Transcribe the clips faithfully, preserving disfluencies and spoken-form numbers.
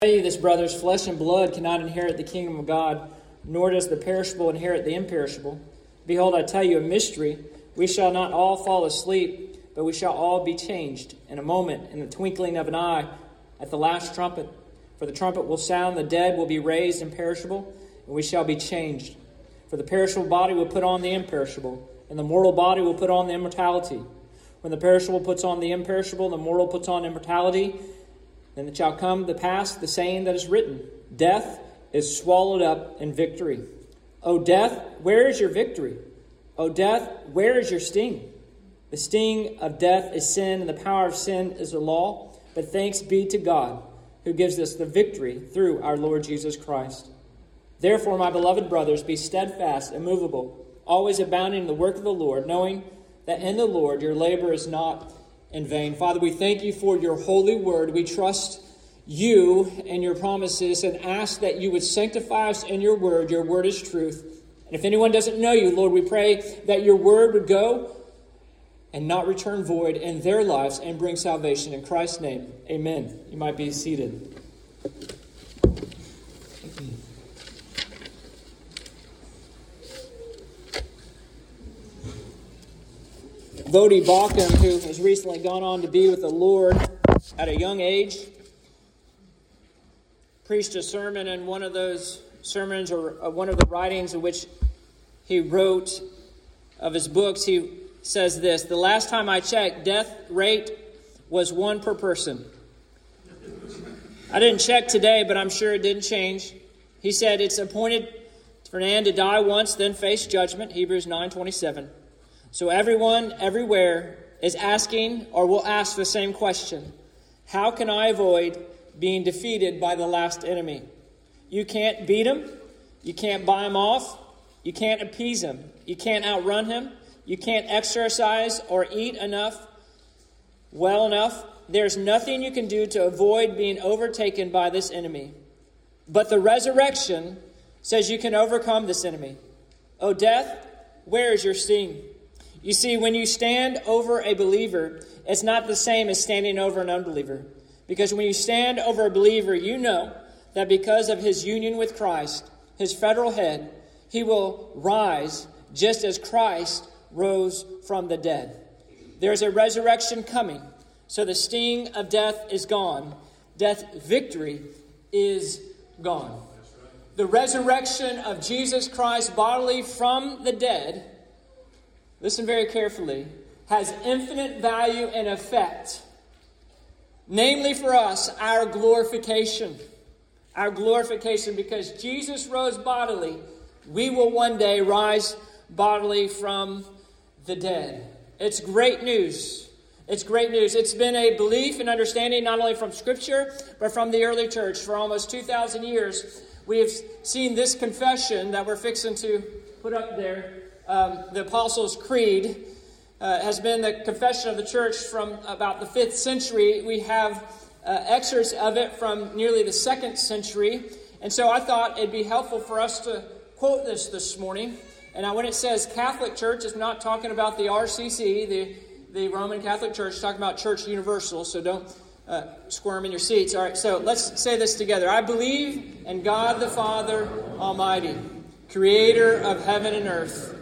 I tell you this, brothers, flesh and blood cannot inherit the kingdom of God, nor does the perishable inherit the imperishable. Behold, I tell you a mystery. We shall not all fall asleep, but we shall all be changed in a moment, in the twinkling of an eye, at the last trumpet. For the trumpet will sound, the dead will be raised imperishable, and we shall be changed. For the perishable body will put on the imperishable, and the mortal body will put on the immortality. When the perishable puts on the imperishable, and the mortal puts on immortality, then it shall come to pass the saying that is written, Death is swallowed up in victory. O death, where is your victory? O death, where is your sting? The sting of death is sin, and the power of sin is the law. But thanks be to God, who gives us the victory through our Lord Jesus Christ. Therefore, my beloved brothers, be steadfast, immovable, always abounding in the work of the Lord, knowing that in the Lord your labor is not in vain. Father, we thank you for your holy word. We trust you and your promises and ask that you would sanctify us in your word. Your word is truth. And if anyone doesn't know you, Lord, we pray that your word would go and not return void in their lives and bring salvation. In Christ's name, amen. You might be seated. Voddie Baucham, who has recently gone on to be with the Lord at a young age, preached a sermon, and one of those sermons, or one of the writings in which he wrote of his books, he says this: the last time I checked, death rate was one per person. I didn't check today, but I'm sure it didn't change. He said it's appointed for man to die once, then face judgment, Hebrews nine twenty-seven. So everyone, everywhere, is asking or will ask the same question. How can I avoid being defeated by the last enemy? You can't beat him. You can't buy him off. You can't appease him. You can't outrun him. You can't exercise or eat enough, well enough. There's nothing you can do to avoid being overtaken by this enemy. But the resurrection says you can overcome this enemy. O death, where is your sting? You see, when you stand over a believer, it's not the same as standing over an unbeliever. Because when you stand over a believer, you know that because of his union with Christ, his federal head, he will rise just as Christ rose from the dead. There's a resurrection coming. So the sting of death is gone. Death's victory is gone. The resurrection of Jesus Christ bodily from the dead, listen very carefully, has infinite value and effect. Namely for us, our glorification. Our glorification, because Jesus rose bodily, we will one day rise bodily from the dead. It's great news. It's great news. It's been a belief and understanding not only from Scripture, but from the early church. For almost two thousand years, we have seen this confession that we're fixing to put up there. Um, the Apostles' Creed uh, has been the confession of the church from about the fifth century. We have uh, excerpts of it from nearly the second century. And so I thought it'd be helpful for us to quote this this morning. And now when it says Catholic Church, it's not talking about the R C C, the, the Roman Catholic Church. It's talking about Church Universal, so don't uh, squirm in your seats. All right, so let's say this together. I believe in God the Father Almighty, creator of heaven and earth.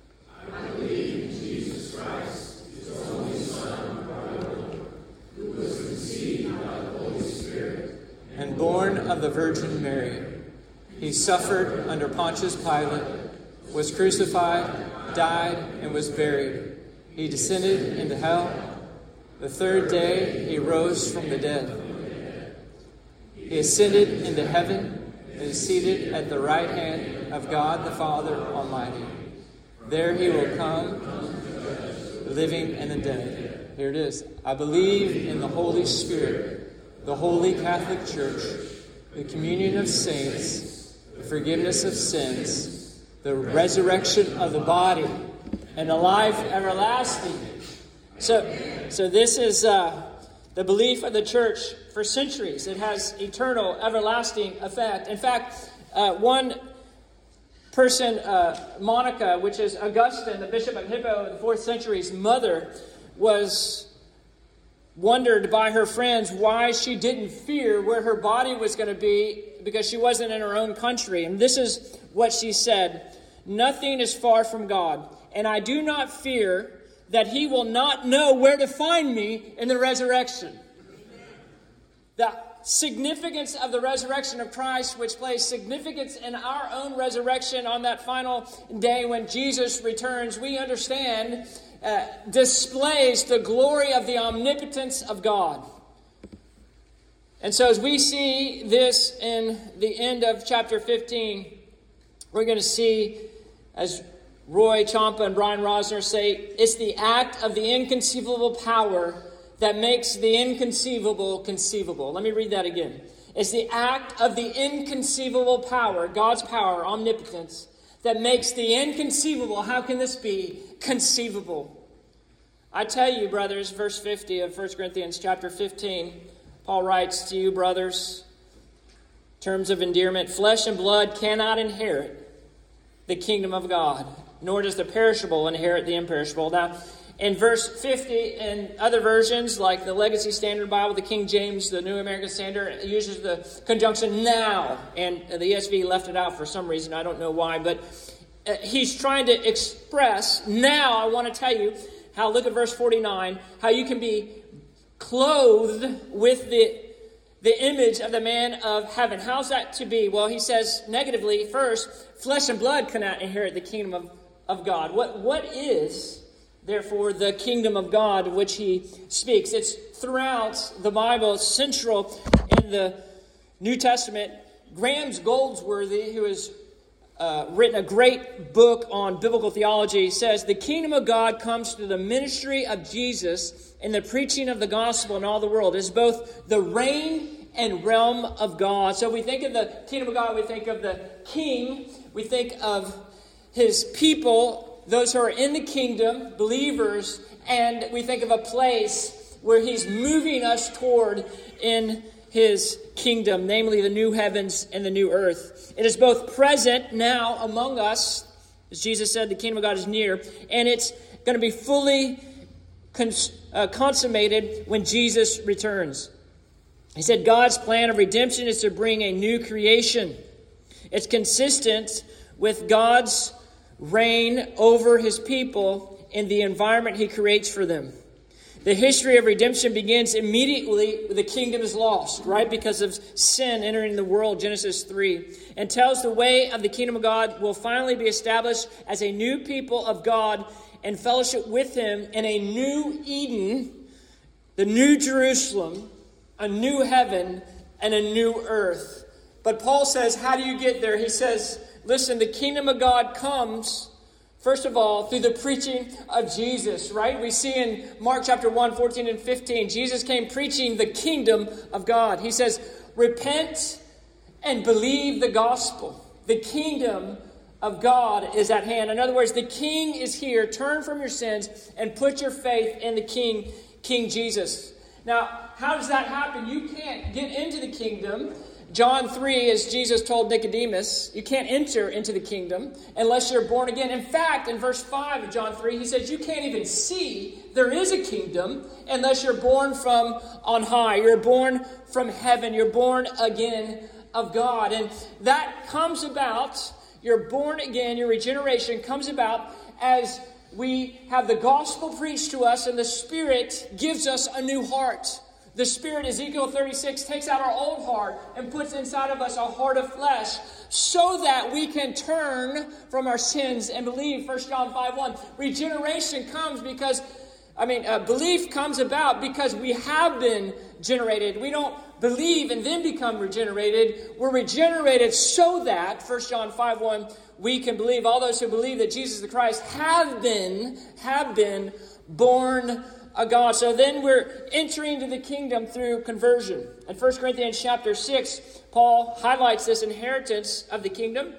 I believe in Jesus Christ, his only Son, our Lord, who was conceived by the Holy Spirit and born of the Virgin Mary. He suffered under Pontius Pilate, was crucified, died, and was buried. He descended into hell. The third day he rose from the dead. He ascended into heaven and is seated at the right hand of God the Father Almighty. There he will come, the living and the dead. Here it is. I believe in the Holy Spirit, the Holy Catholic Church, the communion of saints, the forgiveness of sins, the resurrection of the body, and the life everlasting. So, so this is uh, the belief of the church for centuries. It has eternal, everlasting effect. In fact, uh, one person, uh, Monica, which is Augustine, the Bishop of Hippo in the fourth century's mother, was wondered by her friends why she didn't fear where her body was going to be because she wasn't in her own country. And this is what she said: "Nothing is far from God, and I do not fear that he will not know where to find me in the resurrection." The significance of the resurrection of Christ, which plays significance in our own resurrection on that final day when Jesus returns, we understand uh, displays the glory of the omnipotence of God. And so as we see this in the end of chapter fifteen, we're going to see, as Roy Champa and Brian Rosner say, it's the act of the inconceivable power that makes the inconceivable conceivable. Let me read that again. It's the act of the inconceivable power, God's power, omnipotence, that makes the inconceivable, how can this be, conceivable. I tell you, brothers, verse fifty of First Corinthians chapter fifteen, Paul writes to you, brothers, terms of endearment, flesh and blood cannot inherit the kingdom of God, nor does the perishable inherit the imperishable. Now, in verse fifty, in other versions, like the Legacy Standard Bible, the King James, the New American Standard, uses the conjunction now. And the E S V left it out for some reason. I don't know why. But uh, he's trying to express, now I want to tell you how, look at verse forty-nine, how you can be clothed with the, the image of the man of heaven. How's that to be? Well, he says negatively, first, flesh and blood cannot inherit the kingdom of, of God. What What is... therefore, the kingdom of God, of which he speaks? It's throughout the Bible. It's central in the New Testament. Graham's Goldsworthy, who has uh, written a great book on biblical theology, says the kingdom of God comes through the ministry of Jesus and the preaching of the gospel in all the world. It's both the reign and realm of God. So we think of the kingdom of God, we think of the king, we think of his people, those who are in the kingdom, believers, and we think of a place where he's moving us toward in his kingdom, namely the new heavens and the new earth. It is both present now among us, as Jesus said, the kingdom of God is near, and it's going to be fully cons- uh, consummated when Jesus returns. He said God's plan of redemption is to bring a new creation. It's consistent with God's reign over his people in the environment he creates for them. The history of redemption begins immediately when the kingdom is lost, right? Because of sin entering the world, Genesis three, and tells the way of the kingdom of God will finally be established as a new people of God and fellowship with him in a new Eden, the new Jerusalem, a new heaven, and a new earth. But Paul says, how do you get there? He says, listen, the kingdom of God comes, first of all, through the preaching of Jesus, right? We see in Mark chapter one, fourteen and fifteen, Jesus came preaching the kingdom of God. He says, repent and believe the gospel. The kingdom of God is at hand. In other words, the king is here. Turn from your sins and put your faith in the king, King Jesus. Now, how does that happen? You can't get into the kingdom. John three, as Jesus told Nicodemus, you can't enter into the kingdom unless you're born again. In fact, in verse five of John three, he says you can't even see there is a kingdom unless you're born from on high. You're born from heaven. You're born again of God. And that comes about, you're born again, your regeneration comes about as we have the gospel preached to us and the Spirit gives us a new heart. The Spirit, Ezekiel thirty-six, takes out our old heart and puts inside of us a heart of flesh so that we can turn from our sins and believe. First John five one. Regeneration comes because, I mean, uh, belief comes about because we have been generated. We don't believe and then become regenerated. We're regenerated so that, First John five one, we can believe. All those who believe that Jesus the Christ have been, have been born a God. So then we're entering into the kingdom through conversion. In First Corinthians chapter six, Paul highlights this inheritance of the kingdom.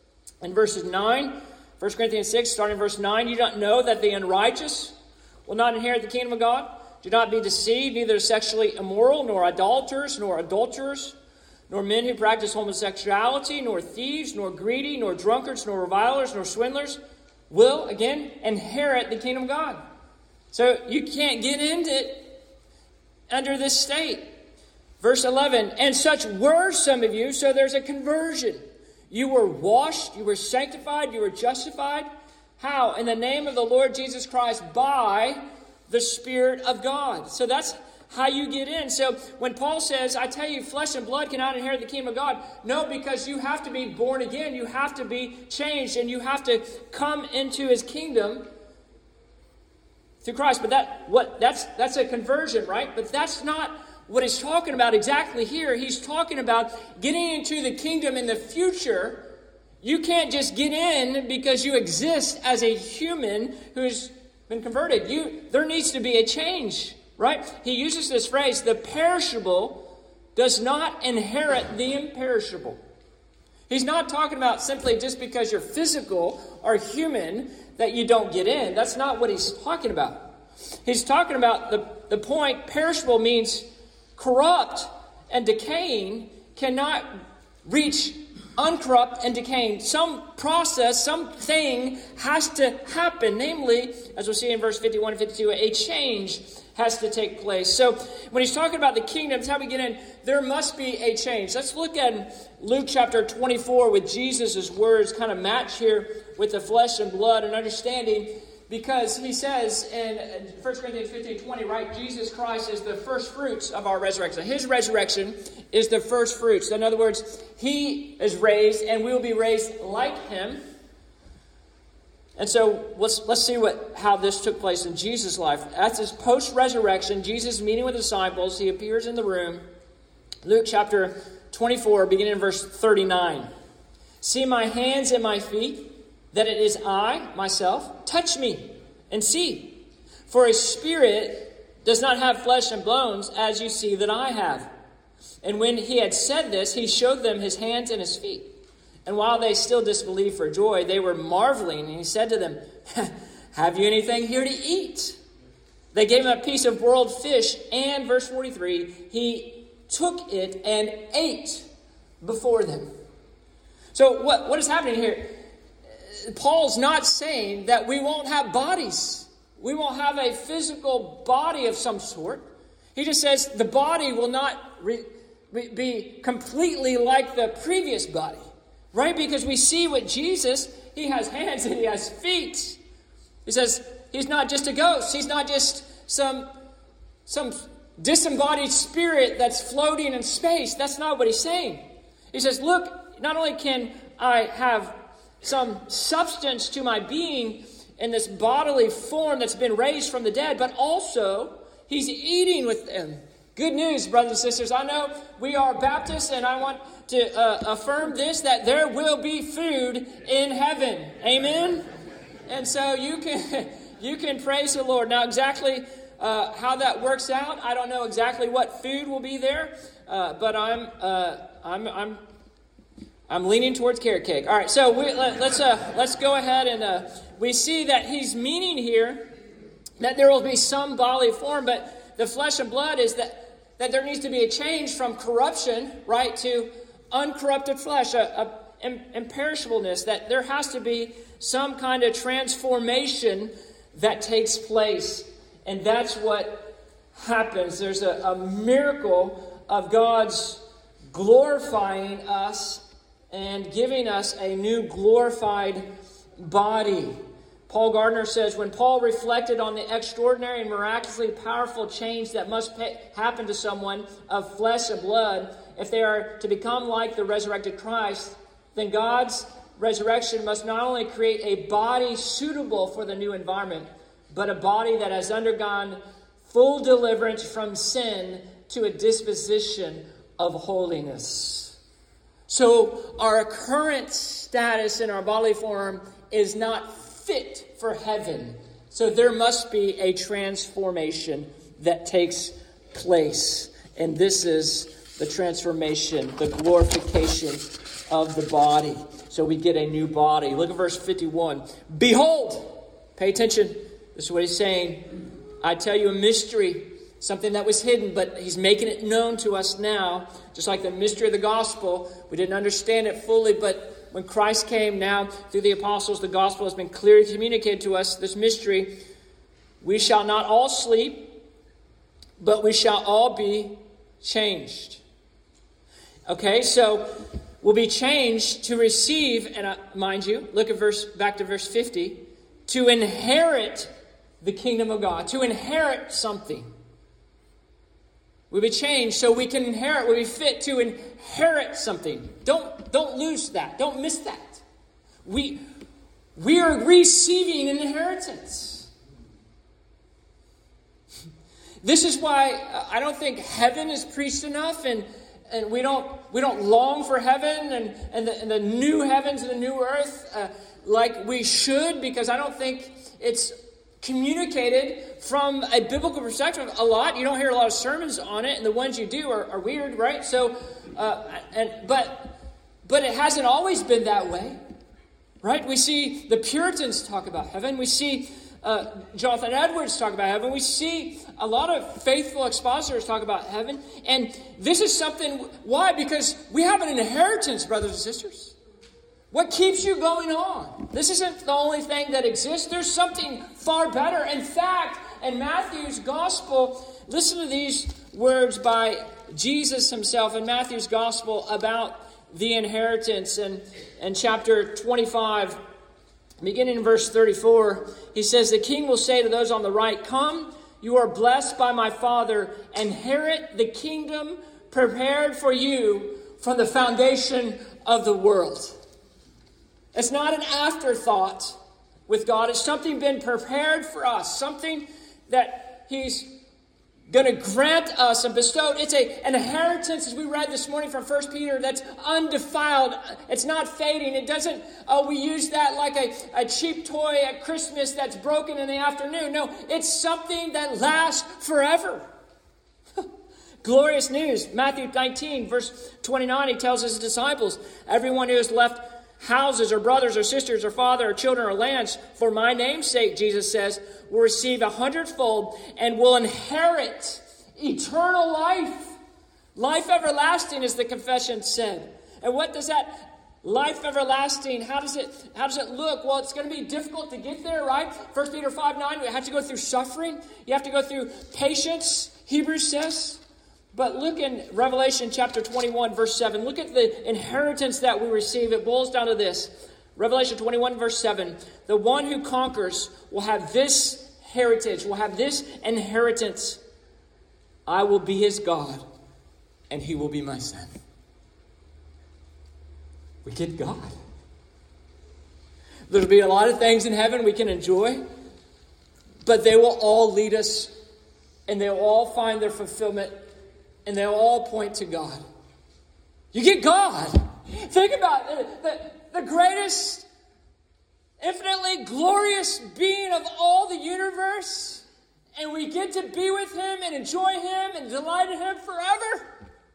In verses nine, First Corinthians six, starting in verse nine, you don't know that the unrighteous will not inherit the kingdom of God? Do not be deceived, neither sexually immoral, nor idolaters, nor adulterers, nor men who practice homosexuality, nor thieves, nor greedy, nor drunkards, nor revilers, nor swindlers will, again, inherit the kingdom of God. So you can't get into it under this state. Verse eleven, and such were some of you, so there's a conversion. You were washed, you were sanctified, you were justified. How? In the name of the Lord Jesus Christ, by the Spirit of God. So that's how you get in. So when Paul says, I tell you, flesh and blood cannot inherit the kingdom of God. No, because you have to be born again. You have to be changed. And you have to come into his kingdom through Christ. But that what that's that's a conversion, right? But that's not what he's talking about exactly here. He's talking about getting into the kingdom in the future. You can't just get in because you exist as a human who's been converted. You there needs to be a change. Right? He uses this phrase, the perishable does not inherit the imperishable. He's not talking about simply just because you're physical or human that you don't get in. That's not what he's talking about. He's talking about the, the point, perishable means corrupt and decaying cannot reach uncorrupt and decaying. Some process, something has to happen. Namely, as we'll see in verse fifty-one and fifty-two, a change has to take place. So when he's talking about the kingdom, that's how we get in. There must be a change. Let's look at Luke chapter twenty-four with Jesus' words kind of match here with the flesh and blood and understanding. Because he says in First Corinthians fifteen twenty, right, Jesus Christ is the first fruits of our resurrection. His resurrection is the first fruits. In other words, he is raised and we will be raised like him. And so let's let's see what how this took place in Jesus' life. That's his post-resurrection. Jesus meeting with the disciples. He appears in the room. Luke chapter twenty-four, beginning in verse thirty-nine. See my hands and my feet, that it is I, myself. Touch me and see. For a spirit does not have flesh and bones, as you see that I have. And when he had said this, he showed them his hands and his feet. And while they still disbelieved for joy, they were marveling. And he said to them, have you anything here to eat? They gave him a piece of broiled fish. And verse forty-three, he took it and ate before them. So what, what is happening here? Paul's not saying that we won't have bodies. We won't have a physical body of some sort. He just says the body will not re, re, be completely like the previous body. Right? Because we see with Jesus, he has hands and he has feet. He says he's not just a ghost. He's not just some, some disembodied spirit that's floating in space. That's not what he's saying. He says, look, not only can I have some substance to my being in this bodily form that's been raised from the dead, but also he's eating with them. Good news, brothers and sisters. I know we are Baptists, and I want to uh, affirm this, that there will be food in heaven. Amen? And so you can you can praise the Lord. Now, exactly uh, how that works out, I don't know exactly what food will be there, uh, but I'm uh, I'm I'm I'm leaning towards carrot cake. All right, so we, let, let's uh, let's go ahead and uh, we see that he's meaning here that there will be some bodily form, but the flesh and blood is that that there needs to be a change from corruption, right, to uncorrupted flesh, a, a im- imperishableness, that there has to be some kind of transformation that takes place. And that's what happens. There's a, a miracle of God's glorifying us and giving us a new glorified body. Paul Gardner says, when Paul reflected on the extraordinary and miraculously powerful change that must pay, happen to someone of flesh and blood, if they are to become like the resurrected Christ, then God's resurrection must not only create a body suitable for the new environment, but a body that has undergone full deliverance from sin to a disposition of holiness. So our current status in our bodily form is not fit for heaven. So there must be a transformation that takes place. And this is the transformation, the glorification of the body. So we get a new body. Look at verse fifty-one. Behold, pay attention. This is what he's saying. I tell you a mystery, something that was hidden, but he's making it known to us now. Just like the mystery of the gospel. We didn't understand it fully, but when Christ came now through the apostles, the gospel has been clearly communicated to us, this mystery. We shall not all sleep, but we shall all be changed. Okay, so we'll be changed to receive, and uh, mind you, look at verse back to verse fifty, to inherit the kingdom of God, to inherit something. We'll be changed so we can inherit, we'll be fit to inherit something. Don't, don't lose that. Don't miss that. We, we are receiving an inheritance. This is why I don't think heaven is preached enough, and, and we don't we don't long for heaven and, and, the, and the new heavens and the new earth uh, like we should, because I don't think it's communicated from a biblical perspective a lot. You don't hear a lot of sermons on it, and the ones you do are, are weird, right? So, uh, and but but it hasn't always been that way, right? We see the Puritans talk about heaven. We see uh, Jonathan Edwards talk about heaven. We see a lot of faithful expositors talk about heaven, and this is something. Why? Because we have an inheritance, brothers and sisters. What keeps you going on? This isn't the only thing that exists. There's something far better. In fact, in Matthew's gospel, listen to these words by Jesus himself in Matthew's gospel about the inheritance. And in chapter twenty-five, beginning in verse thirty-four, he says, "The king will say to those on the right, 'Come, you are blessed by my Father, inherit the kingdom prepared for you from the foundation of the world.'" It's not an afterthought with God. It's something been prepared for us. Something that he's going to grant us and bestow. It's a, an inheritance, as we read this morning from First Peter, that's undefiled. It's not fading. It doesn't, oh, we use that like a, a cheap toy at Christmas that's broken in the afternoon. No, it's something that lasts forever. Glorious news. Matthew nineteen, verse twenty-nine, he tells his disciples, "Everyone who has left houses or brothers or sisters or father or children or lands for my name's sake," Jesus says, "will receive a hundredfold and will inherit eternal life." Life everlasting, as the confession said. And what does that life everlasting, how does it how does it look? Well, it's going to be difficult to get there, right? First Peter five nine, we have to go through suffering. You have to go through patience, Hebrews says. But look in Revelation chapter twenty-one, verse seven. Look at the inheritance that we receive. It boils down to this. Revelation twenty-one, verse seven. "The one who conquers will have this heritage, will have this inheritance. I will be his God, and he will be my son." We get God. There'll be a lot of things in heaven we can enjoy, but they will all lead us, and they'll all find their fulfillment, and they'll all point to God. You get God. Think about it. The, the greatest, infinitely glorious being of all the universe, and we get to be with him and enjoy him and delight in him forever.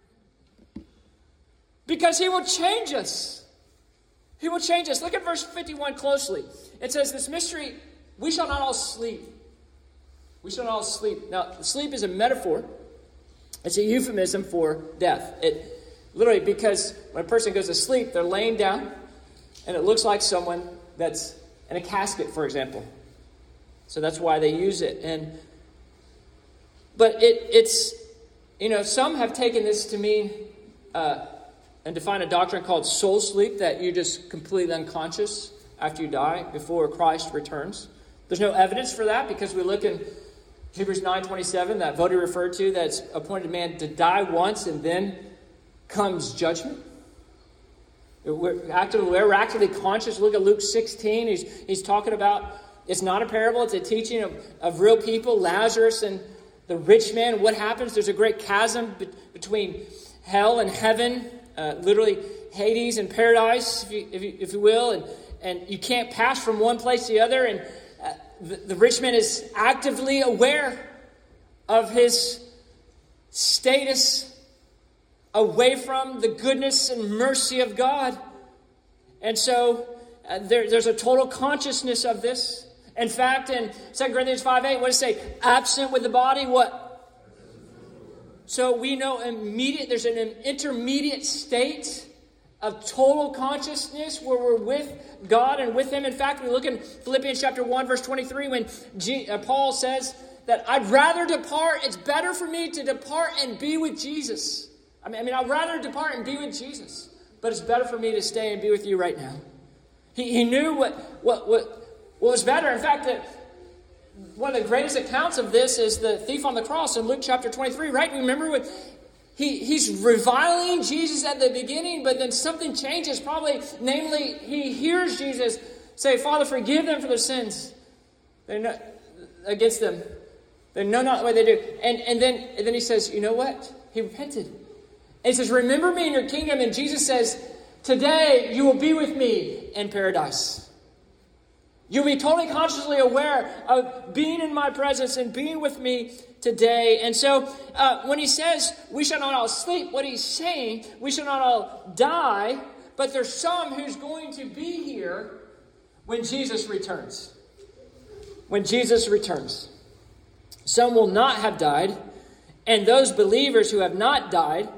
Because he will change us. He will change us. Look at verse fifty-one closely. It says, "This mystery, we shall not all sleep." We shall not all sleep. Now, sleep is a metaphor. It's a euphemism for death. It literally, because when a person goes to sleep, they're laying down, and it looks like someone that's in a casket, for example. So that's why they use it. And but it it's you know some have taken this to mean uh, and define a doctrine called soul sleep, that you're just completely unconscious after you die before Christ returns. There's no evidence for that, because we look in Hebrews nine twenty-seven, that Vodi referred to, that's appointed man to die once and then comes judgment. We're actively, we're actively conscious. Look at Luke sixteen. He's, he's talking about, it's not a parable, it's a teaching of, of real people, Lazarus and the rich man. What happens? There's a great chasm be- between hell and heaven, uh, literally Hades and paradise, if you, if you, if you will, and, and you can't pass from one place to the other. And uh, the, the rich man is actively aware of his status away from the goodness and mercy of God. And so uh, there, there's a total consciousness of this. In fact, in Second Corinthians five eight, what does it say? Absent with the body, what? So we know immediate. There's an intermediate state of total consciousness where we're with God and with Him. In fact, we look in Philippians chapter one, verse twenty-three, when G, uh, Paul says that I'd rather depart. It's better for me to depart and be with Jesus. I mean, I mean, I'd rather depart and be with Jesus. But it's better for me to stay and be with you right now. He, he knew what, what, what, what was better. In fact, that one of the greatest accounts of this is the thief on the cross in Luke chapter twenty-three, right? Remember what he, he's reviling Jesus at the beginning, but then something changes. Probably, namely, he hears Jesus say, Father, forgive them for their sins. They're not against them. They know not what they do. And, and, then, and then he says, you know what? He repented. And he says, remember me in your kingdom. And Jesus says, today you will be with me in paradise. You'll be totally consciously aware of being in my presence and being with me today. And so uh, when he says we shall not all sleep, what he's saying, we shall not all die, but there's some who's going to be here when Jesus returns. When Jesus returns. Some will not have died, and those believers who have not died,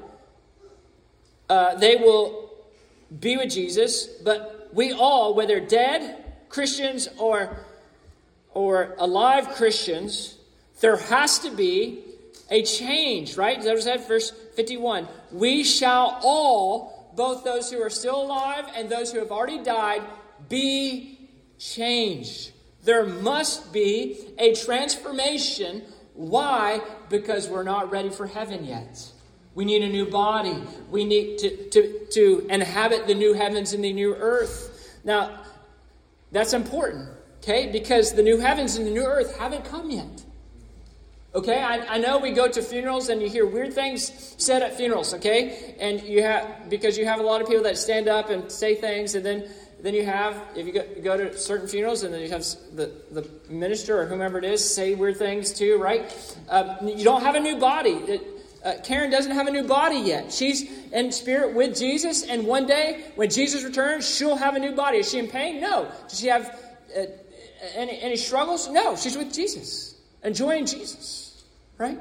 uh, they will be with Jesus, but we all, whether dead Christians or, or alive Christians, there has to be a change, right? That was at verse fifty-one. We shall all, both those who are still alive and those who have already died, be changed. There must be a transformation. Why? Because we're not ready for heaven yet. We need a new body. We need to, to, to inhabit the new heavens and the new earth. Now, that's important, okay? Because the new heavens and the new earth haven't come yet. Okay, I, I know we go to funerals and you hear weird things said at funerals, okay? And you have, because you have a lot of people that stand up and say things, and then then you have, if you go, you go to certain funerals, and then you have the, the minister or whomever it is say weird things too, right? Um, you don't have a new body. It, uh, Karen doesn't have a new body yet. She's in spirit with Jesus, and one day when Jesus returns, she'll have a new body. Is she in pain? No. Does she have uh, any, any struggles? No. She's with Jesus, enjoying Jesus, right?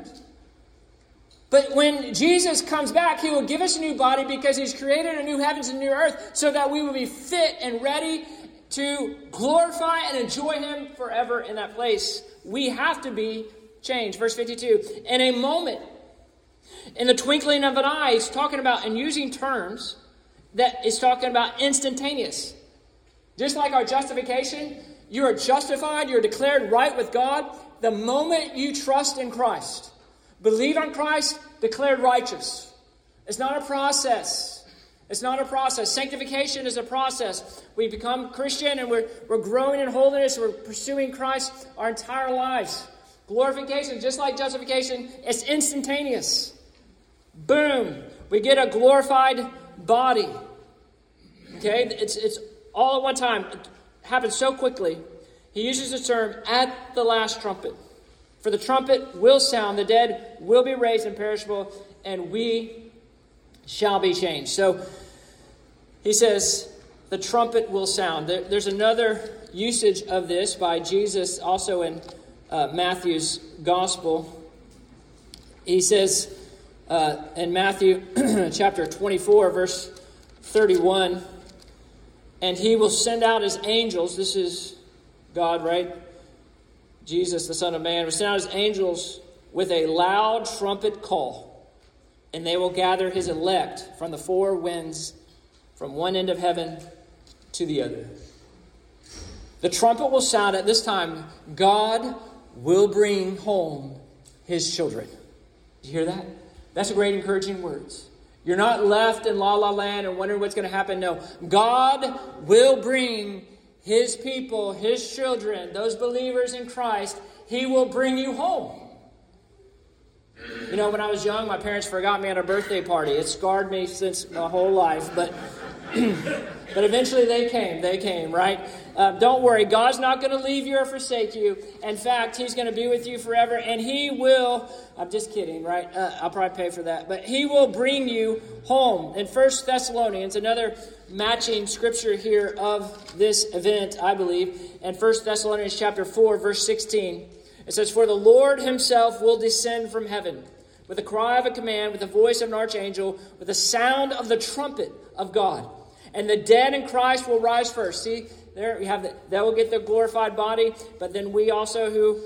But when Jesus comes back, he will give us a new body because he's created a new heavens and new earth so that we will be fit and ready to glorify and enjoy him forever in that place. We have to be changed. Verse fifty-two, in a moment, in the twinkling of an eye, he's talking about and using terms that is talking about instantaneous. Just like our justification, you are justified, you're declared right with God the moment you trust in Christ. Believe on Christ, declared righteous. It's not a process. It's not a process. Sanctification is a process. We become Christian and we're, we're growing in holiness. We're pursuing Christ our entire lives. Glorification, just like justification, it's instantaneous. Boom. We get a glorified body. Okay? It's, it's all at one time. It happens so quickly. He uses the term, at the last trumpet. For the trumpet will sound, the dead will be raised imperishable, and we shall be changed. So he says, the trumpet will sound. There, there's another usage of this by Jesus also in uh, Matthew's gospel. He says uh, in Matthew chapter twenty-four, verse thirty-one, and he will send out his angels. This is God, right? Jesus, the Son of Man, will send out his angels with a loud trumpet call, and they will gather his elect from the four winds, from one end of heaven to the other. The trumpet will sound at this time. God will bring home his children. Do you hear that? That's a great encouraging words. You're not left in la la land and wondering what's going to happen. No, God will bring his people, his children, those believers in Christ, he will bring you home. You know, when I was young, my parents forgot me at a birthday party. It scarred me since my whole life, but but eventually they came. They came, right? Uh, don't worry, God's not going to leave you or forsake you. In fact, he's going to be with you forever, and he will, I'm just kidding, right? Uh, I'll probably pay for that. But he will bring you home. In First Thessalonians, another matching scripture here of this event, I believe, in First Thessalonians chapter four, verse sixteen, it says, for the Lord himself will descend from heaven with a cry of a command, with the voice of an archangel, with the sound of the trumpet of God. And the dead in Christ will rise first. See, there we have the, they will get the glorified body, but then we also who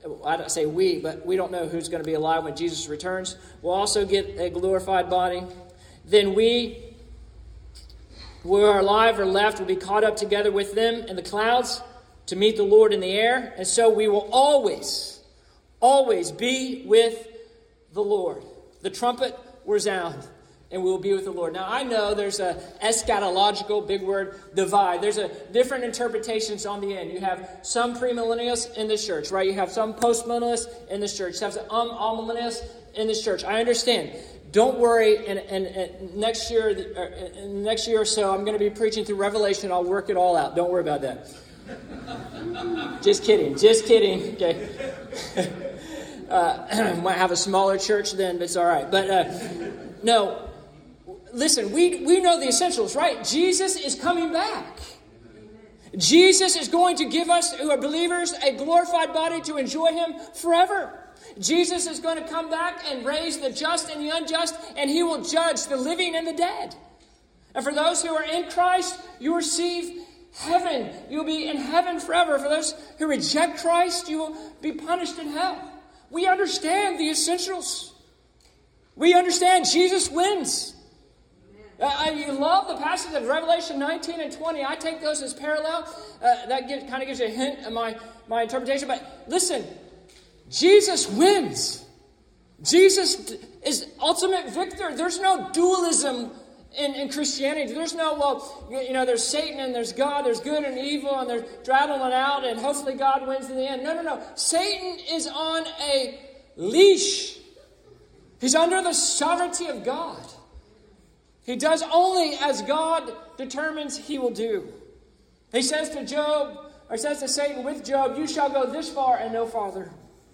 I don't say we, but we don't know who's going to be alive when Jesus returns. We'll also get a glorified body. Then we, who are alive or left, will be caught up together with them in the clouds to meet the Lord in the air. And so we will always, always be with the Lord. The trumpet will resound, and we will be with the Lord. Now, I know there's a eschatological, big word, divide. There's a different interpretations on the end. You have some premillennialists in this church, right? You have some postmillennialists in this church. You have some um, amillennialists in this church. I understand. Don't worry. And, and, and next year, uh, next year or so, I'm going to be preaching through Revelation. I'll work it all out. Don't worry about that. Just kidding. Just kidding. Okay. uh, might have a smaller church then, but it's all right. But uh, no. Listen, we, we know the essentials, right? Jesus is coming back. Jesus is going to give us, who are believers, a glorified body to enjoy him forever. Jesus is going to come back and raise the just and the unjust, and he will judge the living and the dead. And for those who are in Christ, you receive heaven. You'll be in heaven forever. For those who reject Christ, you will be punished in hell. We understand the essentials. We understand Jesus wins. I uh, love the passage of Revelation nineteen and twenty. I take those as parallel. Uh, that gives, kind of gives you a hint of my, my interpretation. But listen, Jesus wins. Jesus is ultimate victor. There's no dualism in, in Christianity. There's no, well, you know, there's Satan and there's God. There's good and evil, and they're drattling out, and hopefully God wins in the end. No, no, no. Satan is on a leash. He's under the sovereignty of God. He does only as God determines he will do. He says to Job, or says to Satan with Job, you shall go this far and no farther.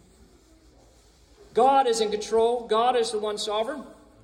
God is in control. God is the one sovereign.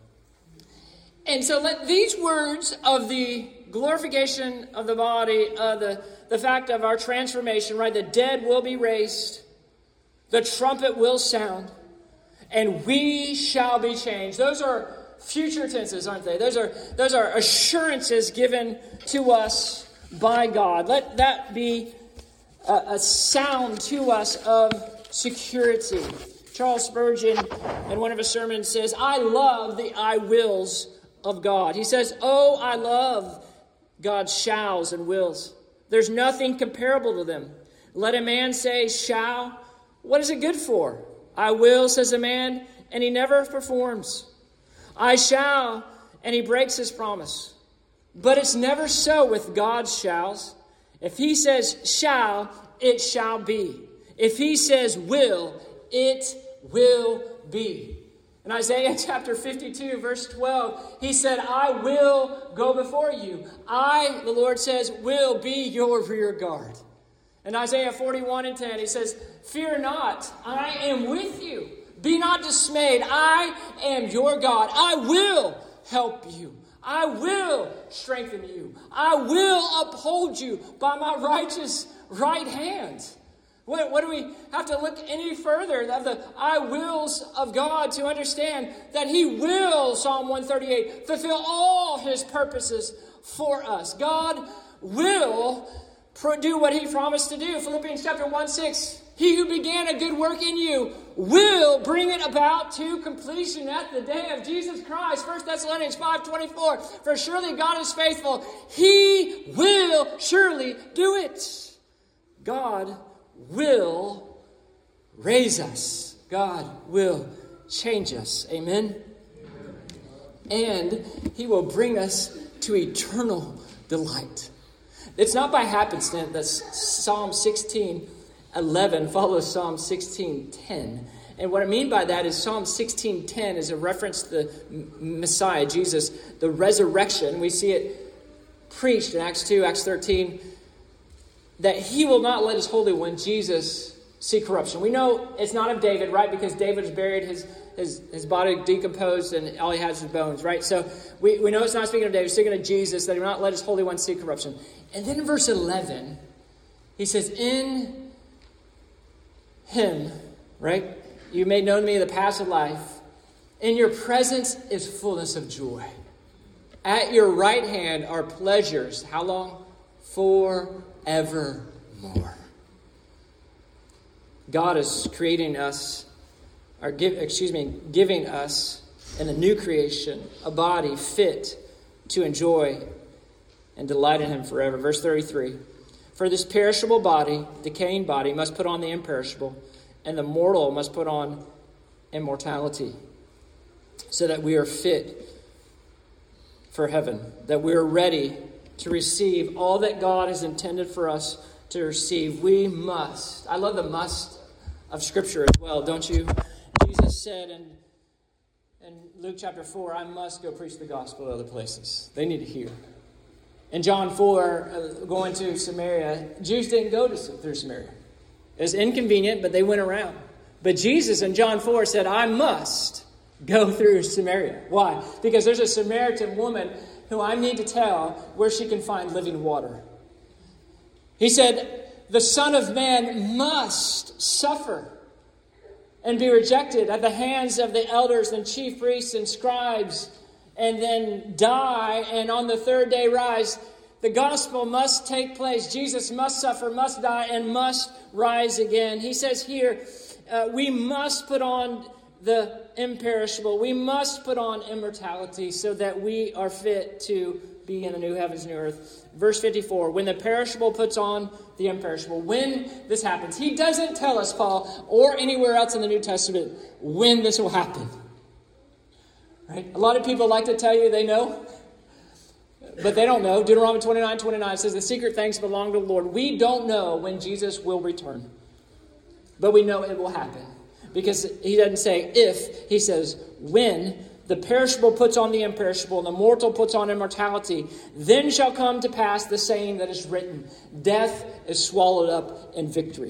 And so let these words of the glorification of the body, uh, the, the fact of our transformation, right? The dead will be raised. The trumpet will sound. And we shall be changed. Those are future tenses, aren't they? Those are those are assurances given to us by God. Let that be a, a sound to us of security. Charles Spurgeon, in one of his sermons, says, I love the I wills of God. He says, oh, I love God's shalls and wills. There's nothing comparable to them. Let a man say, shall. What is it good for? I will, says a man, and he never performs. I shall, and he breaks his promise. But it's never so with God's shalls. If he says shall, it shall be. If he says will, it will be. In Isaiah chapter fifty-two, verse twelve, he said, I will go before you. I, the Lord says, will be your rear guard. In Isaiah forty-one and ten, he says, fear not, I am with you. Be not dismayed. I am your God. I will help you. I will strengthen you. I will uphold you by my righteous right hand. What, what do we have to look any further of the I wills of God to understand that he will, Psalm one thirty-eight, fulfill all his purposes for us. God will do what he promised to do. Philippians chapter one six. He who began a good work in you will bring it about to completion at the day of Jesus Christ. First Thessalonians five twenty-four. For surely God is faithful. He will surely do it. God will raise us. God will change us. Amen? And he will bring us to eternal delight. It's not by happenstance that Psalm sixteen eleven follows Psalm sixteen ten. And what I mean by that is Psalm sixteen ten is a reference to the Messiah, Jesus, the resurrection. We see it preached in Acts two, Acts thirteen, that he will not let his Holy One, Jesus, see corruption. We know it's not of David, right? Because David's buried, his his, his body decomposed, and all he has is bones, right? So we, we know it's not speaking of David, it's speaking of Jesus, that he will not let his Holy One see corruption. And then in verse eleven, he says, in him, right? You made known to me the paths of life. In your presence is fullness of joy. At your right hand are pleasures. How long? Forevermore. God is creating us, or give, excuse me, giving us in the new creation a body fit to enjoy and delight in him forever. Verse thirty-three. For this perishable body, decaying body, must put on the imperishable, and the mortal must put on immortality, so that we are fit for heaven, that we are ready to receive all that God has intended for us to receive. We must. I love the must of Scripture as well, don't you? Jesus said in, in Luke chapter four, I must go preach the gospel to other places. They need to hear. In John four, uh, going to Samaria, Jews didn't go to, through Samaria. It was inconvenient, but they went around. But Jesus in John four said, I must go through Samaria. Why? Because there's a Samaritan woman who I need to tell where she can find living water. He said, the Son of Man must suffer and be rejected at the hands of the elders and chief priests and scribes, and then die, and on the third day rise. The gospel must take place. Jesus must suffer, must die, and must rise again. He says here, uh, we must put on the imperishable. We must put on immortality so that we are fit to be in the new heavens and new earth. Verse fifty-four, when the perishable puts on the imperishable. When this happens. He doesn't tell us, Paul, or anywhere else in the New Testament, when this will happen. Right? A lot of people like to tell you they know, but they don't know. Deuteronomy twenty-nine twenty-nine says the secret things belong to the Lord. We don't know when Jesus will return, but we know it will happen. Because he doesn't say if, he says when the perishable puts on the imperishable and the mortal puts on immortality, then shall come to pass the saying that is written, death is swallowed up in victory.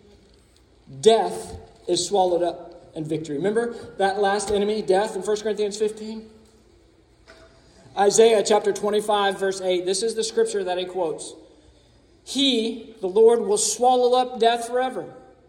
Death is swallowed up in victory. Remember that last enemy, death, in First Corinthians fifteen? Isaiah chapter twenty-five, verse eight. This is the scripture that he quotes. He, the Lord, will swallow up death forever.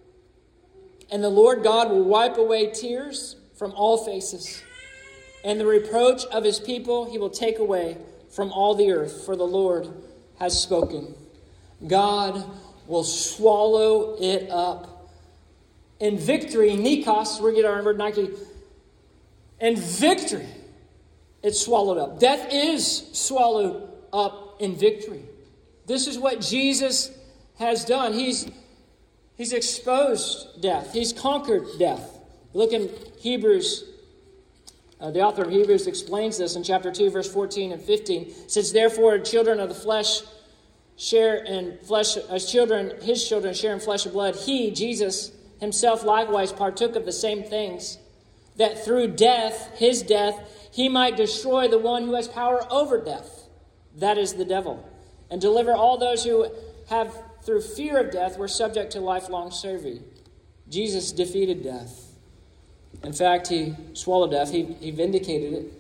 And the Lord God will wipe away tears from all faces. And the reproach of his people he will take away from all the earth. For the Lord has spoken. God will swallow it up. In victory, Nikos, we get our word Nike. In victory, it's swallowed up. Death is swallowed up in victory. This is what Jesus has done. He's He's exposed death. He's conquered death. Look in Hebrews. Uh, the author of Hebrews explains this in chapter two, verse fourteen and fifteen. Since therefore children of the flesh share in flesh, as children, his children share in flesh and blood, he, Jesus, himself likewise partook of the same things, that through death, his death, he might destroy the one who has power over death, that is the devil, and deliver all those who have through fear of death were subject to lifelong serving. Jesus defeated death. In fact, he swallowed death. He, he vindicated it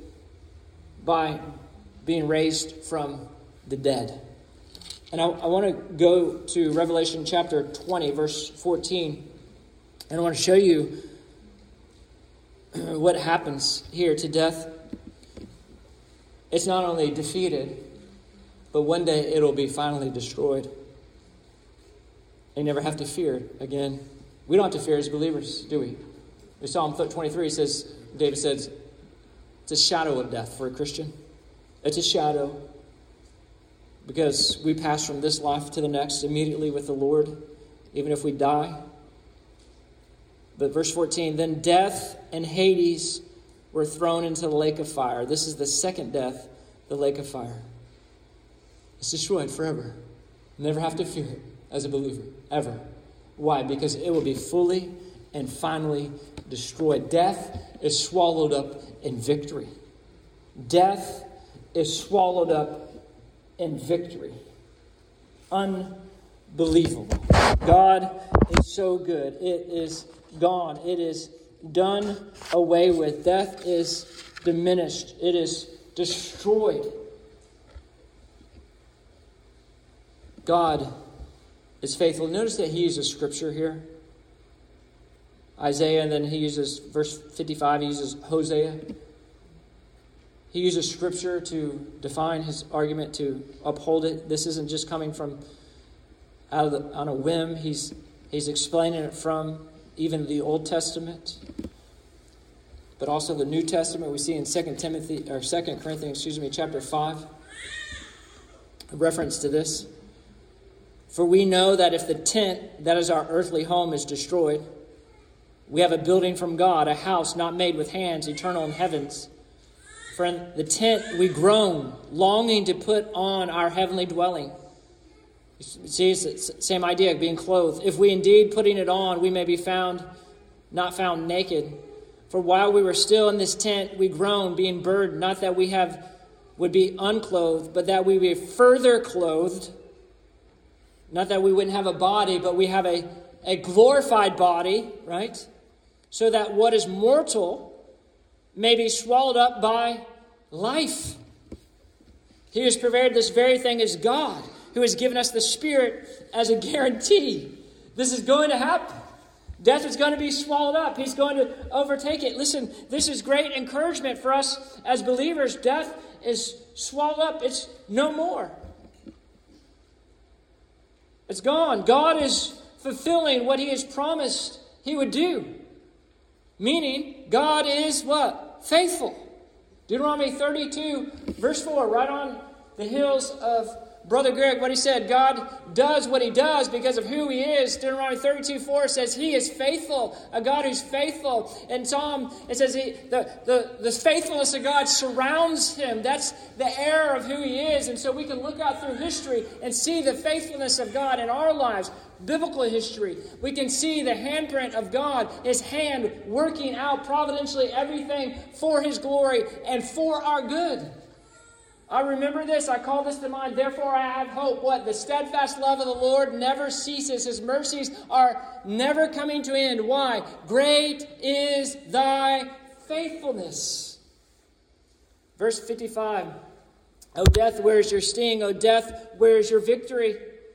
by being raised from the dead. And I, I want to go to Revelation chapter twenty, verse fourteen. And I want to show you what happens here to death. It's not only defeated, but one day it'll be finally destroyed. You never have to fear it again. We don't have to fear as believers, do we? In Psalm twenty-three says, David says, it's a shadow of death for a Christian. It's a shadow because we pass from this life to the next immediately with the Lord, even if we die. But verse fourteen, then death and Hades were thrown into the lake of fire. This is the second death, the lake of fire. It's destroyed forever. Never have to fear it as a believer, ever. Why? Because it will be fully and finally destroyed. Death is swallowed up in victory. Death is swallowed up in victory. Unbelievable. God is so good. It is gone. It is done away with. Death is diminished. It is destroyed. God is faithful. Notice that he uses scripture here. Isaiah, and then he uses verse fifty-five, he uses Hosea. He uses scripture to define his argument, to uphold it. This isn't just coming from out of the, on a whim. He's He's explaining it from even the Old Testament, but also the New Testament. We see in Second Timothy or Second Corinthians, excuse me, chapter five, a reference to this. For we know that if the tent, that is our earthly home, is destroyed, we have a building from God, a house not made with hands, eternal in heavens. For in the tent we groan, longing to put on our heavenly dwelling. You see, it's the same idea of being clothed. If we indeed putting it on, we may be found, not found naked. For while we were still in this tent, we groaned, being burdened, not that we have would be unclothed, but that we be further clothed. Not that we wouldn't have a body, but we have a, a glorified body, right? So that what is mortal may be swallowed up by life. He who's prepared this very thing is God, who has given us the Spirit as a guarantee. This is going to happen. Death is going to be swallowed up. He's going to overtake it. Listen, this is great encouragement for us as believers. Death is swallowed up. It's no more. It's gone. God is fulfilling what he has promised he would do. Meaning, God is what? Faithful. Deuteronomy thirty-two, verse four, right on the heels of Brother Greg, what he said, God does what he does because of who he is. Deuteronomy thirty-two four says he is faithful, a God who's faithful. In Psalm, it says he, the, the, the faithfulness of God surrounds him. That's the air of who he is. And so we can look out through history and see the faithfulness of God in our lives. Biblical history. We can see the handprint of God, his hand working out providentially everything for his glory and for our good. I remember this. I call this to mind. Therefore, I have hope. What? The steadfast love of the Lord never ceases. His mercies are never coming to end. Why? Great is thy faithfulness. Verse fifty-five. O death, where is your sting? O death, where is your victory?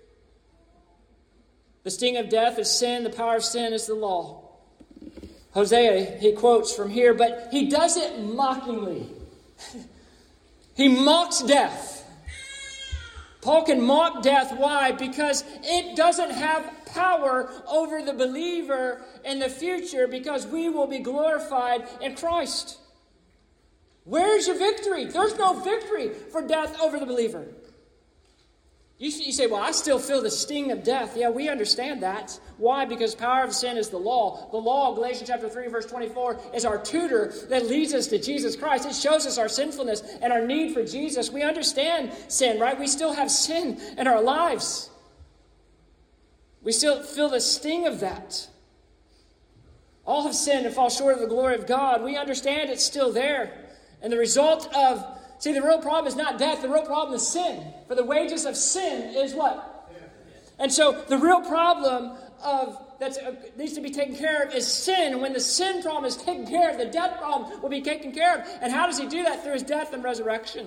The sting of death is sin. The power of sin is the law. Hosea, he quotes from here, but he does it mockingly. He mocks death. Paul can mock death. Why? Because it doesn't have power over the believer in the future because we will be glorified in Christ. Where's your victory? There's no victory for death over the believer. You, you say, well, I still feel the sting of death. Yeah, we understand that. Why? Because power of sin is the law. The law, Galatians chapter three, verse twenty-four, is our tutor that leads us to Jesus Christ. It shows us our sinfulness and our need for Jesus. We understand sin, right? We still have sin in our lives. We still feel the sting of that. All have sinned and fall short of the glory of God. We understand it's still there. And the result of See, the real problem is not death. The real problem is sin. For the wages of sin is what? And so the real problem of that uh, needs to be taken care of is sin. When the sin problem is taken care of, the death problem will be taken care of. And how does he do that? Through his death and resurrection.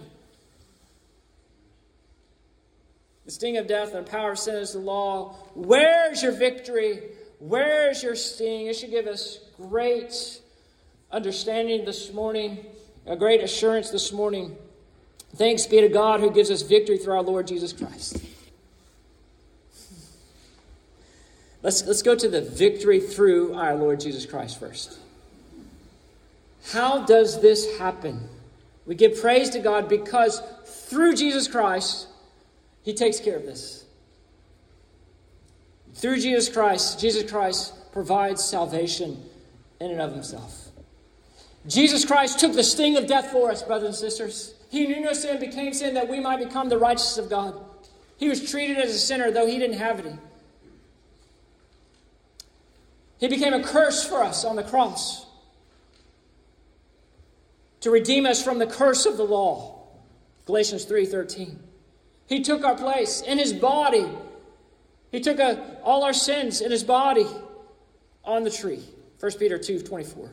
The sting of death and the power of sin is the law. Where's your victory? Where's your sting? It should give us great understanding this morning, a great assurance this morning. Thanks be to God who gives us victory through our Lord Jesus Christ. Let's, let's go to the victory through our Lord Jesus Christ first. How does this happen? We give praise to God because through Jesus Christ, he takes care of this. Through Jesus Christ, Jesus Christ provides salvation in and of himself. Jesus Christ took the sting of death for us, brothers and sisters. He knew no sin, became sin, that we might become the righteousness of God. He was treated as a sinner, though he didn't have any. He became a curse for us on the cross to redeem us from the curse of the law. Galatians three thirteen. He took our place in his body. He took a, all our sins in his body on the tree. First Peter two twenty-four.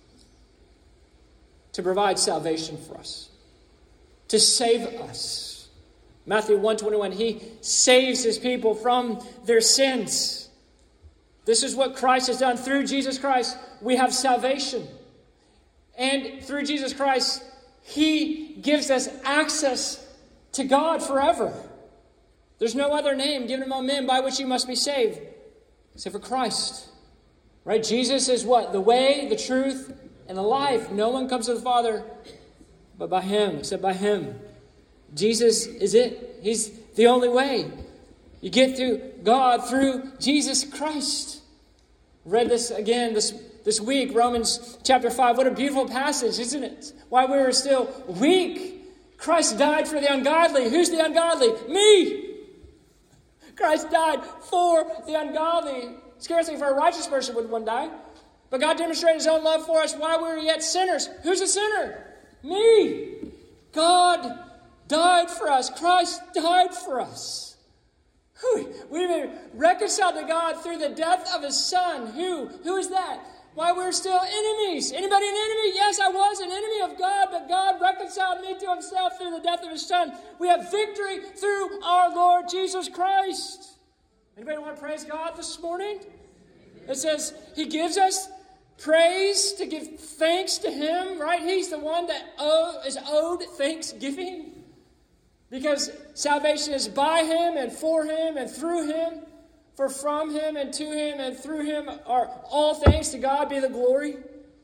To provide salvation for us. To save us. Matthew one twenty-one. He saves his people from their sins. This is what Christ has done. Through Jesus Christ, we have salvation. And through Jesus Christ, he gives us access to God forever. There's no other name given among men by which you must be saved. except for Christ. Right? Jesus is what? The way, the truth, and the life. No one comes to the Father but by him, except by him. Jesus is it. He's the only way. You get to God through Jesus Christ. Read this again this, this week, Romans chapter five. What a beautiful passage, isn't it? While we were still weak, Christ died for the ungodly. Who's the ungodly? Me! Christ died for the ungodly. Scarcely for a righteous person would one die. But God demonstrated his own love for us while we were yet sinners. Who's a sinner? Me! God died for us. Christ died for us. We've been reconciled to God through the death of his Son. Who? Who is that? Why we're still enemies. Anybody an enemy? Yes, I was an enemy of God, but God reconciled me to himself through the death of his Son. We have victory through our Lord Jesus Christ. Anybody want to praise God this morning? It says he gives us praise to give thanks to him, right? He's the one that owe, is owed thanksgiving. Because salvation is by him and for him and through him. For from him and to him and through him are all things. To God be the glory.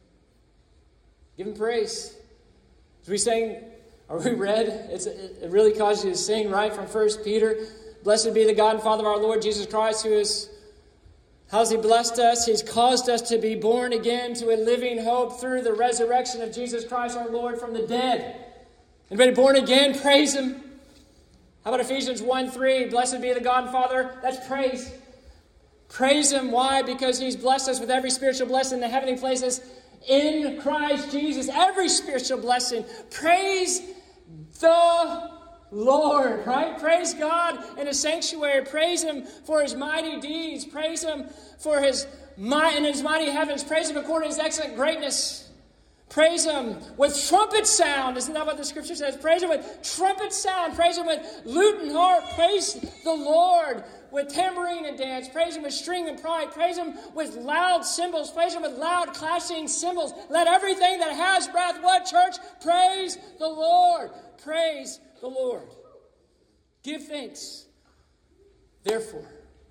Give him praise. As we sang, or we read, it's, it really causes you to sing, right? From First Peter. Blessed be the God and Father of our Lord Jesus Christ, who is, how has he blessed us? He's caused us to be born again to a living hope through the resurrection of Jesus Christ our Lord from the dead. Anybody born again? Praise him. How about Ephesians one three? Blessed be the God and Father. That's praise. Praise him. Why? Because he's blessed us with every spiritual blessing in the heavenly places in Christ Jesus. Every spiritual blessing. Praise the Lord, right? Praise God in his sanctuary. Praise him for his mighty deeds. Praise him for his might in his mighty heavens. Praise him according to his excellent greatness. Praise him with trumpet sound. Isn't that what the scripture says? Praise him with trumpet sound. Praise him with lute and harp. Praise the Lord with tambourine and dance. Praise him with string and pipe. Praise him with loud cymbals. Praise him with loud clashing cymbals. Let everything that has breath, what church? Praise the Lord. Praise the Lord. Give thanks. Therefore.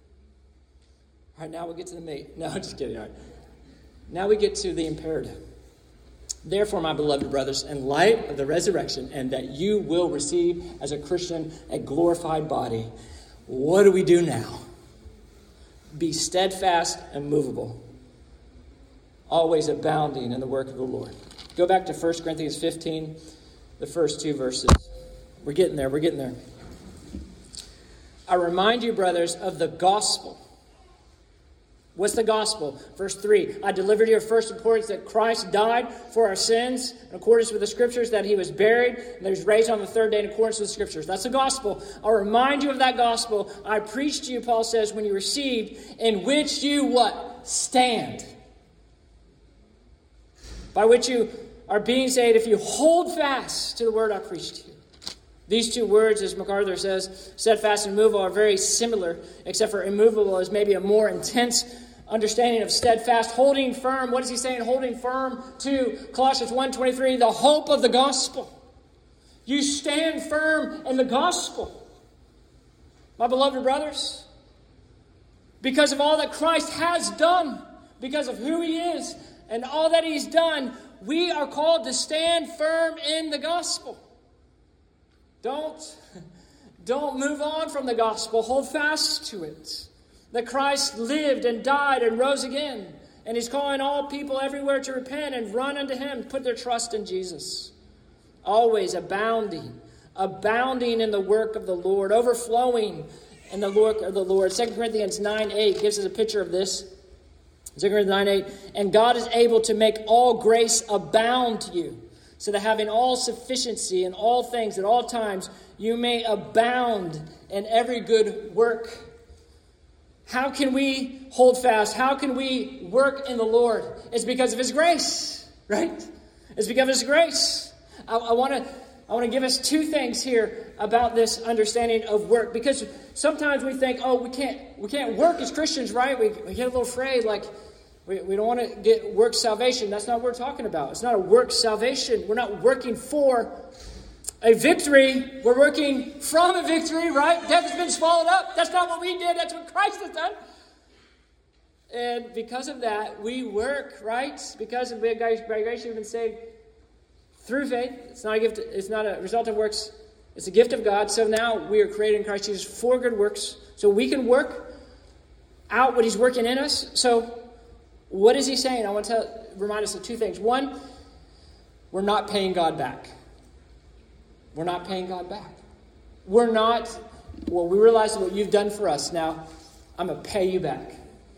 All right, now we'll get to the meat. No, just kidding. All right. Now we get to the imperative. Therefore, my beloved brothers, in light of the resurrection and that you will receive as a Christian a glorified body, what do we do now? Be steadfast and immovable, always abounding in the work of the Lord. Go back to First Corinthians fifteen, the first two verses. We're getting there, we're getting there. I remind you, brothers, of the gospel. What's the gospel? Verse three, I delivered you of first importance that Christ died for our sins in accordance with the scriptures, that he was buried, and that he was raised on the third day in accordance with the scriptures. That's the gospel. I'll remind you of that gospel I preached to you, Paul says, when you received, in which you what? Stand. By which you are being saved if you hold fast to the word I preached to you. These two words, as MacArthur says, steadfast and immovable, are very similar, except for immovable is maybe a more intense understanding of steadfast. Holding firm, what is he saying? Holding firm to Colossians one twenty-three, the hope of the gospel. You stand firm in the gospel. My beloved brothers, because of all that Christ has done, because of who he is and all that he's done, we are called to stand firm in the gospel. Don't, don't move on from the gospel. Hold fast to it. That Christ lived and died and rose again. And he's calling all people everywhere to repent and run unto him, put their trust in Jesus. Always abounding, abounding in the work of the Lord, overflowing in the work of the Lord. Second Corinthians nine eight gives us a picture of this. Second Corinthians nine eight, and God is able to make all grace abound to you, so that having all sufficiency in all things at all times, you may abound in every good work. How can we hold fast? How can we work in the Lord? It's because of his grace, right? It's because of his grace. I, I want to I want to give us two things here about this understanding of work, because sometimes we think, oh, we can't we can't work as Christians, right? We, we get a little afraid, like we, we don't want to get work salvation. That's not what we're talking about. It's not a work salvation. We're not working for a victory. We're working from a victory, right? Death has been swallowed up. That's not what we did. That's what Christ has done. And because of that, we work, right? Because of by grace you've been saved through faith. It's not a gift. It's not a result of works. It's a gift of God. So now we are created in Christ Jesus for good works. So we can work out what he's working in us. So what is he saying? I want to tell, remind us of two things. One, we're not paying God back. We're not paying God back. We're not, well, we realize what you've done for us. Now, I'm going to pay you back.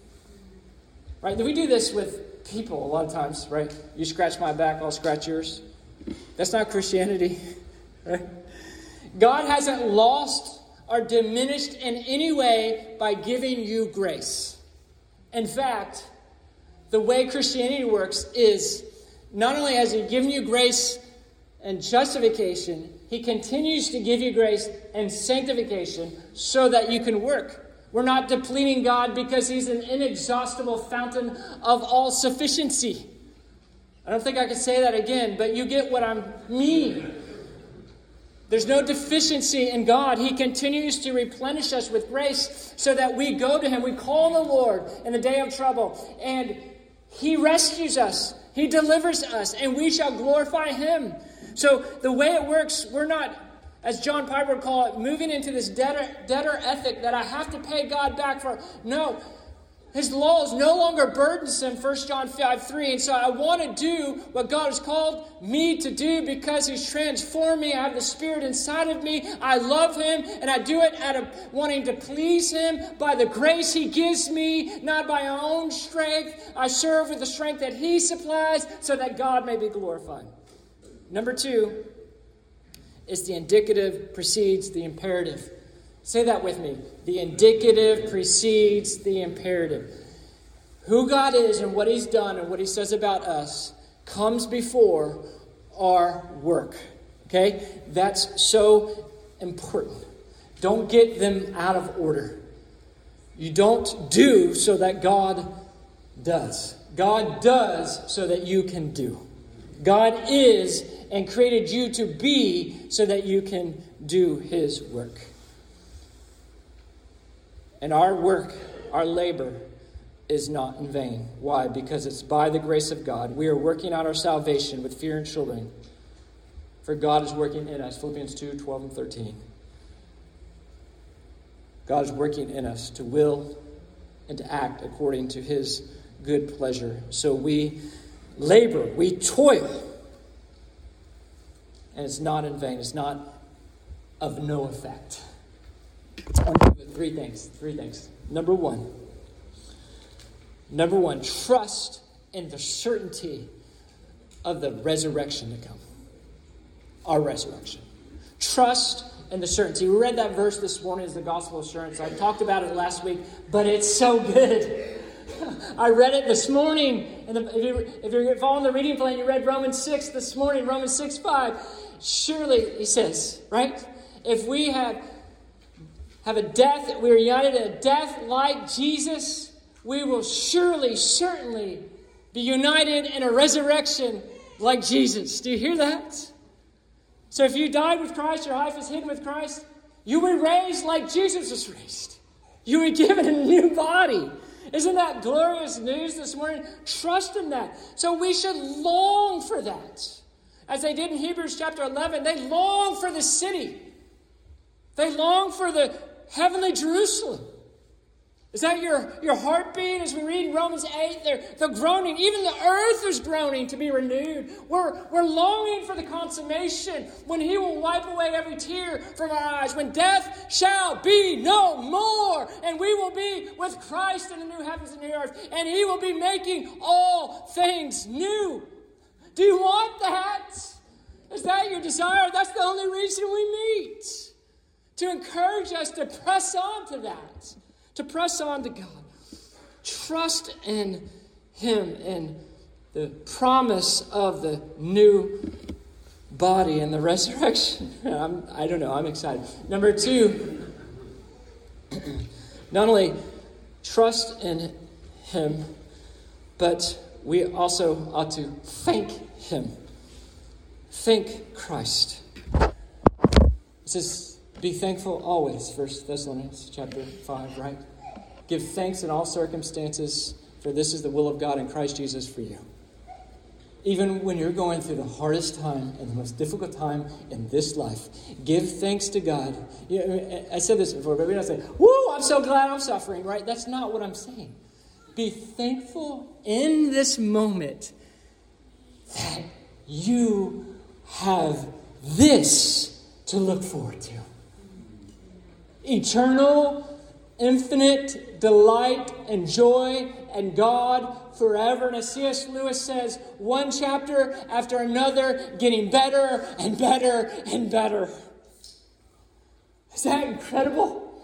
Right? We do this with people a lot of times, right? You scratch my back, I'll scratch yours. That's not Christianity, right? God hasn't lost or diminished in any way by giving you grace. In fact, the way Christianity works is not only has he given you grace and justification, he continues to give you grace and sanctification so that you can work. We're not depleting God because he's an inexhaustible fountain of all sufficiency. I don't think I could say that again, but you get what I mean. There's no deficiency in God. He continues to replenish us with grace so that we go to him. We call on the Lord in the day of trouble, and he rescues us. He delivers us, and we shall glorify him. So the way it works, we're not, as John Piper would call it, moving into this debtor, debtor ethic that I have to pay God back for. No, his law is no longer burdensome, First John five three. And so I want to do what God has called me to do because he's transformed me. I have the Spirit inside of me. I love him, and I do it out of wanting to please him by the grace he gives me, not by our own strength. I serve with the strength that he supplies so that God may be glorified. Number two is the indicative precedes the imperative. Say that with me. The indicative precedes the imperative. Who God is and what he's done and what he says about us comes before our work. Okay? That's so important. Don't get them out of order. You don't do so that God does. God does so that you can do. God is and created you to be so that you can do his work. And our work, our labor, is not in vain. Why? Because it's by the grace of God. We are working out our salvation with fear and trembling. For God is working in us. Philippians two, twelve and thirteen. God is working in us to will and to act according to his good pleasure. So we labor, we toil. And it's not in vain. It's not of no effect. Three things. Three things. Number one. Number one, trust in the certainty of the resurrection to come. Our resurrection. Trust in the certainty. We read that verse this morning as the gospel assurance. I talked about it last week, but it's so good. I read it this morning. And if, you, if you're following the reading plan, you read Romans six this morning, Romans six five. Surely, he says, right? If we have, have a death, we are united in a death like Jesus, we will surely, certainly be united in a resurrection like Jesus. Do you hear that? So if you died with Christ, your life is hidden with Christ, you were raised like Jesus was raised. You were given a new body. Isn't that glorious news this morning? Trust in that. So we should long for that. As they did in Hebrews chapter eleven, they long for the city. They long for the heavenly Jerusalem. Is that your, your heartbeat as we read in Romans eight? They're, they're groaning. Even the earth is groaning to be renewed. We're, we're longing for the consummation when he will wipe away every tear from our eyes. When death shall be no more. And we will be with Christ in the new heavens and new earth. And he will be making all things new. Do you want that? Is that your desire? That's the only reason we meet. To encourage us to press on to that. To press on to God. Trust in him and the promise of the new body and the resurrection. I'm, I don't know. I'm excited. Number two, not only trust in him, but we also ought to thank him. Thank Christ. It says, be thankful always, First Thessalonians chapter five, right? Give thanks in all circumstances, for this is the will of God in Christ Jesus for you. Even when you're going through the hardest time and the most difficult time in this life, give thanks to God. You know, I said this before, but we don't say, woo, I'm so glad I'm suffering, right? That's not what I'm saying. Be thankful in this moment that you have this to look forward to. Eternal, infinite delight and joy and God forever. And as C S Lewis says, one chapter after another, getting better and better and better. Is that incredible?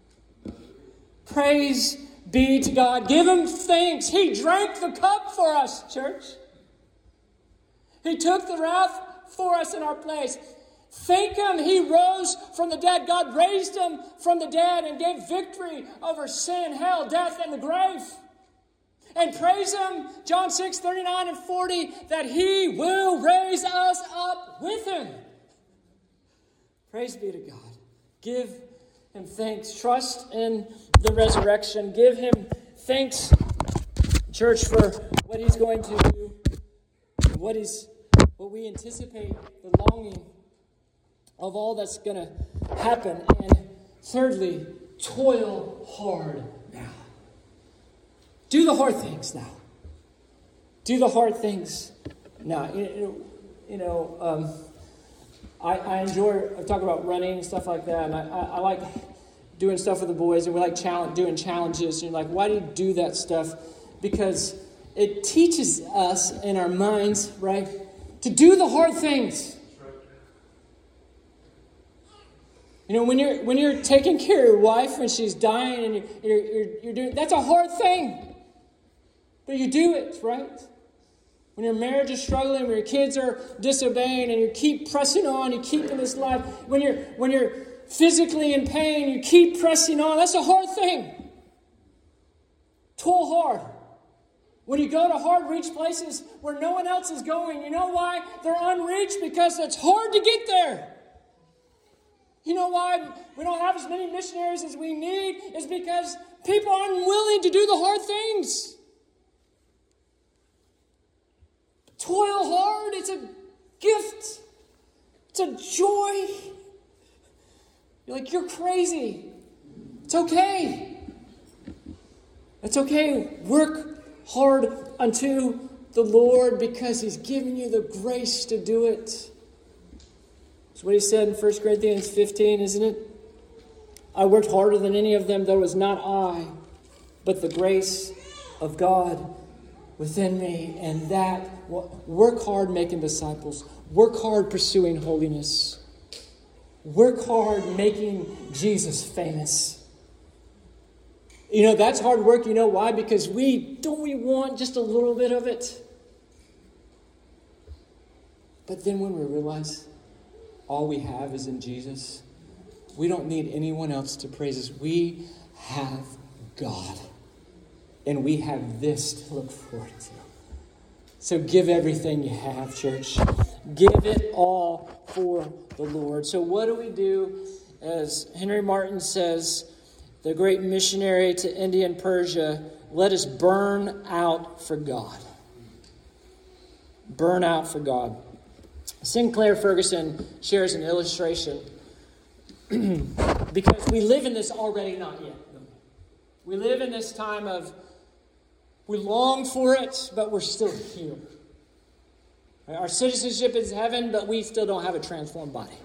Praise be to God. Give him thanks. He drank the cup for us, church. He took the wrath for us in our place. Thank him. He rose from the dead. God raised him from the dead and gave victory over sin, hell, death, and the grave. And praise him, John six, thirty-nine and forty, that he will raise us up with him. Praise be to God. Give him thanks. Trust in the resurrection. Give him thanks, church, for what he's going to do. And what he's, what we anticipate, the longing of all that's going to happen. And thirdly, toil hard now. Do the hard things now. Do the hard things now. You, you know, um, I, I enjoy, I talk about running and stuff like that, and I, I, I like doing stuff with the boys, and we like challenge, doing challenges. And you're like, why do you do that stuff? Because it teaches us in our minds, right, to do the hard things. You know, when you're when you're taking care of your wife when she's dying, and you're you're, you're, you're doing, that's a hard thing. But you do it, right? When your marriage is struggling, when your kids are disobeying, and you keep pressing on, you keep in this life. When you're when you're physically in pain, you keep pressing on. That's a hard thing. Toil hard. When you go to hard-reached places where no one else is going, you know why? They're unreached because it's hard to get there. You know why we don't have as many missionaries as we need? Is because people aren't willing to do the hard things. Toil hard. It's a gift. It's a joy. You're like, you're crazy. It's okay. It's okay. Work hard unto the Lord because he's given you the grace to do it. That's what he said in First Corinthians fifteen, isn't it? I worked harder than any of them, though it was not I, but the grace of God within me. And that, work hard making disciples. Work hard pursuing holiness. Work hard making Jesus famous. You know, that's hard work. You know why? Because we, don't we want just a little bit of it? But then when we realize all we have is in Jesus, we don't need anyone else to praise us. We have God. And we have this to look forward to. So give everything you have, church. Give it all for the Lord. So what do we do? As Henry Martin says, the great missionary to India and Persia, let us burn out for God. Burn out for God. Sinclair Ferguson shares an illustration because we live in this already not yet. We live in this time of we long for it, but we're still here. Our citizenship is heaven, but we still don't have a transformed body.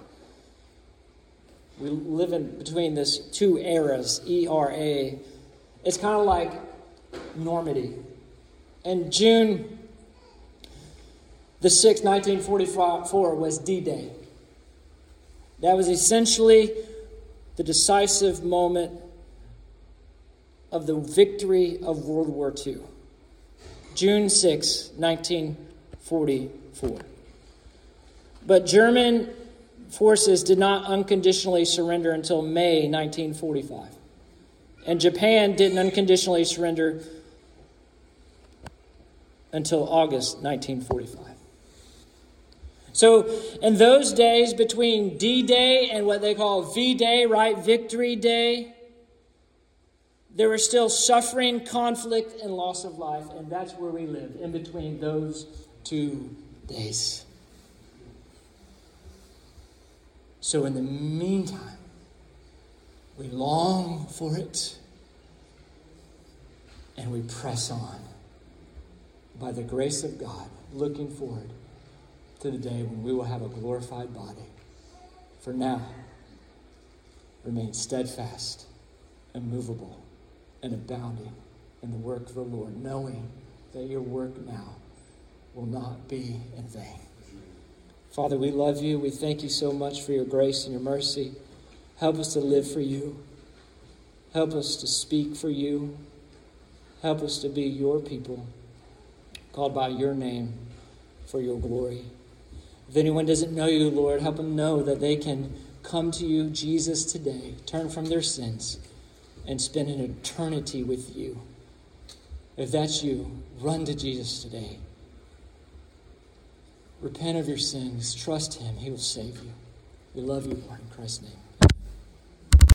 We live in between this two eras, E R A. It's kind of like Normandy. And June the sixth, nineteen forty-four was D-Day. That was essentially the decisive moment of the victory of World War Two. June sixth, nineteen forty-four. But German forces did not unconditionally surrender until May nineteen forty-five. And Japan didn't unconditionally surrender until August nineteen forty-five. So in those days between D-Day and what they call V-Day, right, Victory Day, there is still suffering, conflict, and loss of life, and that's where we live, in between those two days. So in the meantime, we long for it, and we press on by the grace of God, looking forward to the day when we will have a glorified body. For now, remain steadfast, immovable, and abounding in the work of the Lord, knowing that your work now will not be in vain. Father, we love you. We thank you so much for your grace and your mercy. Help us to live for you. Help us to speak for you. Help us to be your people, called by your name for your glory. If anyone doesn't know you, Lord, help them know that they can come to you, Jesus, today, turn from their sins, and spend an eternity with you. If that's you, run to Jesus today. Repent of your sins. Trust him. He will save you. We love you, Lord, in Christ's name.